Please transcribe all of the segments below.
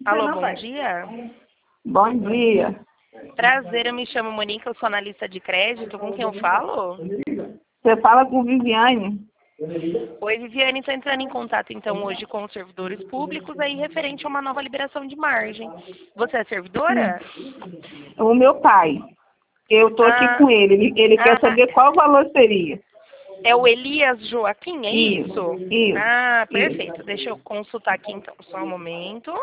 Alô, bom dia. Bom dia. Prazer, eu me chamo Monique, eu sou analista de crédito. Com quem eu falo? Você fala com Viviane? Oi, Viviane, estou entrando em contato então hoje com os servidores públicos aí referente a uma nova liberação de margem. Você é servidora? O meu pai. Eu estou aqui com ele. Ele quer saber qual valor seria. É o Elias Joaquim, é Isso. Ah, perfeito. Deixa eu consultar aqui então, só um momento.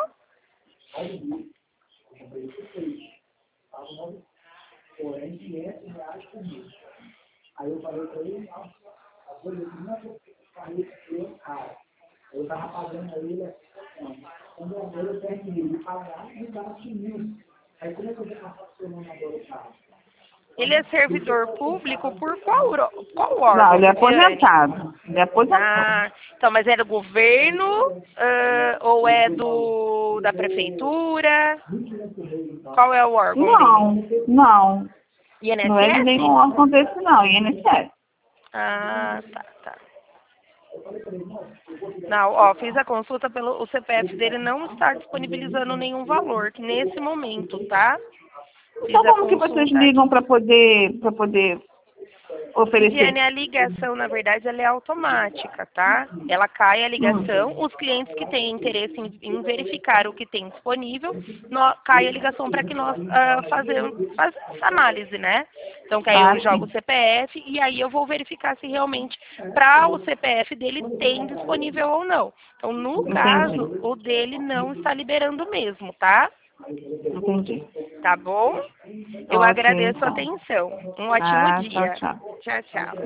Ele é servidor público por qual órgão? Não, ele é Viviane? aposentado. Ele é aposentado. Ah, então, mas é do governo ou é da prefeitura? Qual é o órgão dele? Não. INSS? Não é de nenhum órgão desse, não. INSS. Ah, tá. Não, ó, fiz a consulta o CPF dele não está disponibilizando nenhum valor nesse momento, tá? Então, como que vocês ligam para poder oferecer? Viviane, a ligação, na verdade, ela é automática, tá? Ela cai a ligação, os clientes que têm interesse em verificar o que tem disponível, cai a ligação para que nós façamos essa análise, né? Então, que aí eu jogo o CPF e aí eu vou verificar se realmente para o CPF dele tem disponível ou não. Então, no caso, o dele não está liberando mesmo, tá? Entendi. Tá bom? Eu agradeço a atenção. Um ótimo dia. Tchau. Tchau, tchau.